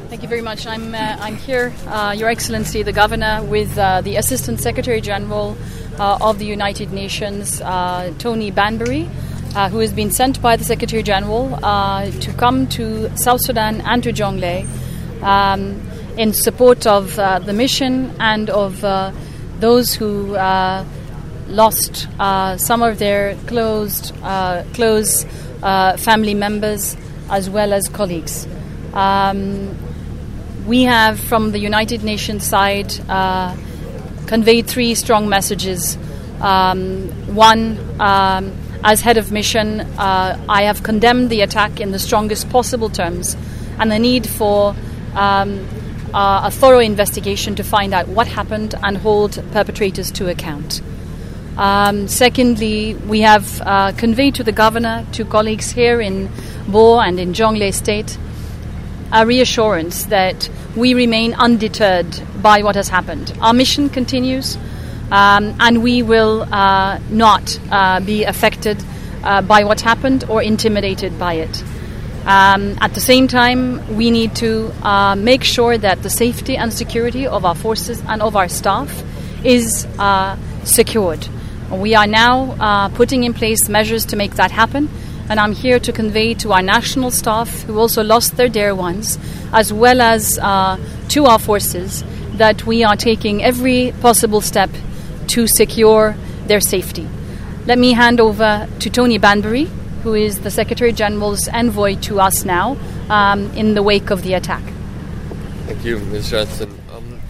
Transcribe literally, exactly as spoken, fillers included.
Thank you very much. I'm uh, I'm here, uh, Your Excellency, the Governor, with uh, the Assistant Secretary General uh, of the United Nations, uh, Tony Banbury, uh, who has been sent by the Secretary General uh, to come to South Sudan and to Jonglei um, in support of uh, the mission and of uh, those who uh, lost uh, some of their closed, uh, close uh, family members as well as colleagues. Um, We have, from the United Nations side, uh, conveyed three strong messages. Um, one, um, as head of mission, uh, I have condemned the attack in the strongest possible terms and the need for um, uh, a thorough investigation to find out what happened and hold perpetrators to account. Um, secondly, we have uh, conveyed to the Governor, to colleagues here in Bo and in Jonglei State, a reassurance that we remain undeterred by what has happened. Our mission continues, um, and we will uh, not uh, be affected uh, by what happened or intimidated by it. Um, at the same time, we need to uh, make sure that the safety and security of our forces and of our staff is uh, secured. We are now uh, putting in place measures to make that happen. And I'm here to convey to our national staff, who also lost their dear ones, as well as uh, to our forces, that we are taking every possible step to secure their safety. Let me hand over to Tony Banbury, who is the Secretary General's envoy to us now um, in the wake of the attack. Thank you, Miz Johnson.